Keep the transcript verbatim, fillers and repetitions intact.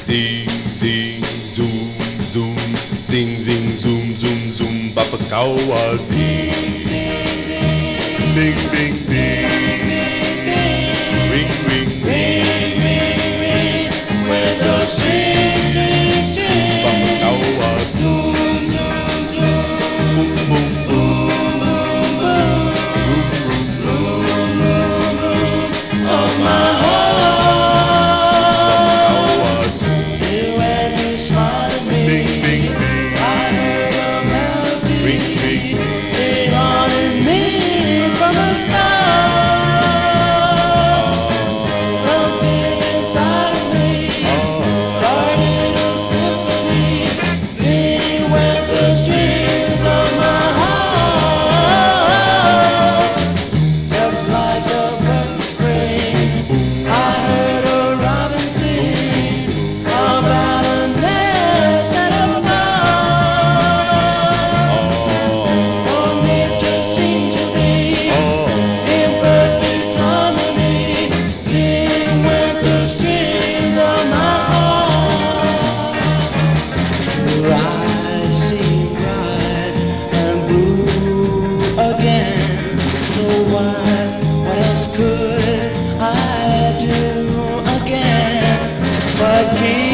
zing, zing, zoom, zoom, zing, zing, zoom, zoom, zoom, Bapakawa, zing, Zing, zing, bing, bing, bing, ring, ring, ring, ring, ring, with the string, string, string. Bapakawa, Zoom, zoom, zoom, boom, boom, boom, boom, boom, boom. room, room, Of my heart, Bapakawa, zoom, when you smiled at bing, me, bing, bing, I heard a melody. ring, ring, It haunted me from the start. Something inside of me started a symphony, singing with the strings of my heart. Just like a breath of spring, I heard a robin sing about a nest and a bough. Oh, nature seemed to be in perfect harmony, singing with the strings of my heart. I seem bright and blue again. So what, what else could I do again but keep